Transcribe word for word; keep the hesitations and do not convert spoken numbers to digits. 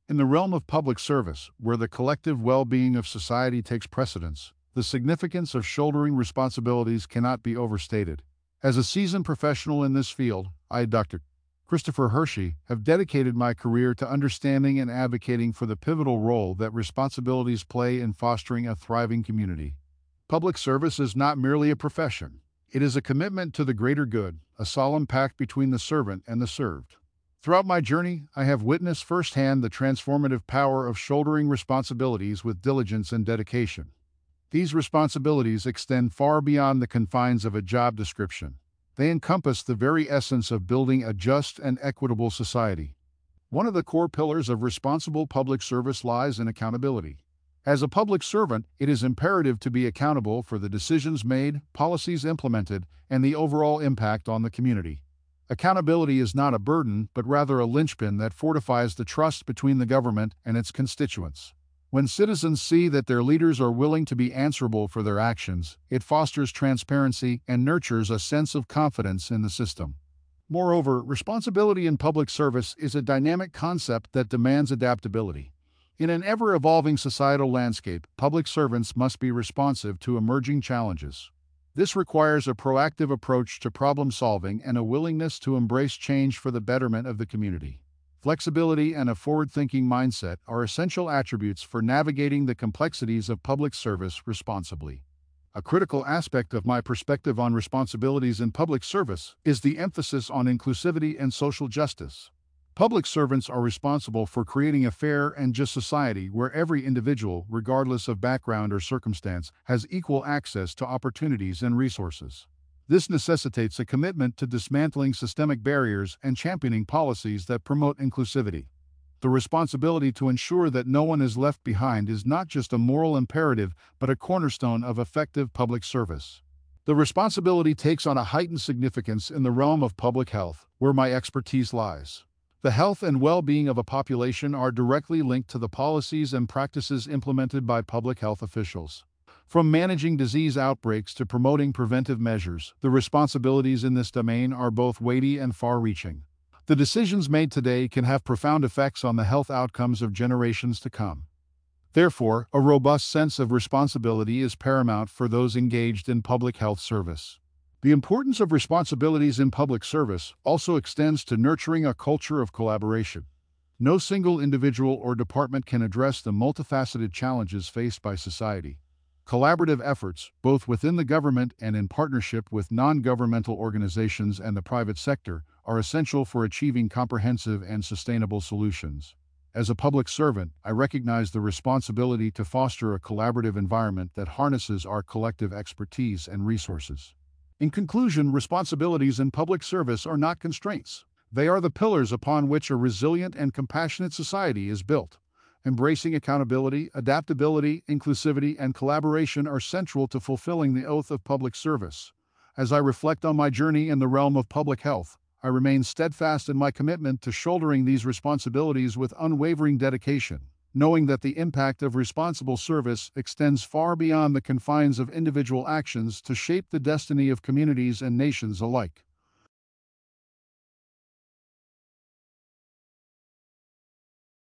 In the realm of public service, where the collective well-being of society takes precedence, the significance of shouldering responsibilities cannot be overstated. As a seasoned professional in this field, I, Doctor Christopher Hershey, have dedicated my career to understanding and advocating for the pivotal role that responsibilities play in fostering a thriving community. Public service is not merely a profession. It is a commitment to the greater good, a solemn pact between the servant and the served. Throughout my journey, I have witnessed firsthand the transformative power of shouldering responsibilities with diligence and dedication. These responsibilities extend far beyond the confines of a job description. They encompass the very essence of building a just and equitable society. One of the core pillars of responsible public service lies in accountability. As a public servant, it is imperative to be accountable for the decisions made, policies implemented, and the overall impact on the community. Accountability is not a burden, but rather a linchpin that fortifies the trust between the government and its constituents. When citizens see that their leaders are willing to be answerable for their actions, it fosters transparency and nurtures a sense of confidence in the system. Moreover, responsibility in public service is a dynamic concept that demands adaptability. In an ever-evolving societal landscape, public servants must be responsive to emerging challenges. This requires a proactive approach to problem-solving and a willingness to embrace change for the betterment of the community. Flexibility and a forward-thinking mindset are essential attributes for navigating the complexities of public service responsibly. A critical aspect of my perspective on responsibilities in public service is the emphasis on inclusivity and social justice. Public servants are responsible for creating a fair and just society where every individual, regardless of background or circumstance, has equal access to opportunities and resources. This necessitates a commitment to dismantling systemic barriers and championing policies that promote inclusivity. The responsibility to ensure that no one is left behind is not just a moral imperative, but a cornerstone of effective public service. The responsibility takes on a heightened significance in the realm of public health, where my expertise lies. The health and well-being of a population are directly linked to the policies and practices implemented by public health officials. From managing disease outbreaks to promoting preventive measures, the responsibilities in this domain are both weighty and far-reaching. The decisions made today can have profound effects on the health outcomes of generations to come. Therefore, a robust sense of responsibility is paramount for those engaged in public health service. The importance of responsibilities in public service also extends to nurturing a culture of collaboration. No single individual or department can address the multifaceted challenges faced by society. Collaborative efforts, both within the government and in partnership with non-governmental organizations and the private sector, are essential for achieving comprehensive and sustainable solutions. As a public servant, I recognize the responsibility to foster a collaborative environment that harnesses our collective expertise and resources. In conclusion, responsibilities in public service are not constraints. They are the pillars upon which a resilient and compassionate society is built. Embracing accountability, adaptability, inclusivity, and collaboration are central to fulfilling the oath of public service. As I reflect on my journey in the realm of public health, I remain steadfast in my commitment to shouldering these responsibilities with unwavering dedication, knowing that the impact of responsible service extends far beyond the confines of individual actions to shape the destiny of communities and nations alike.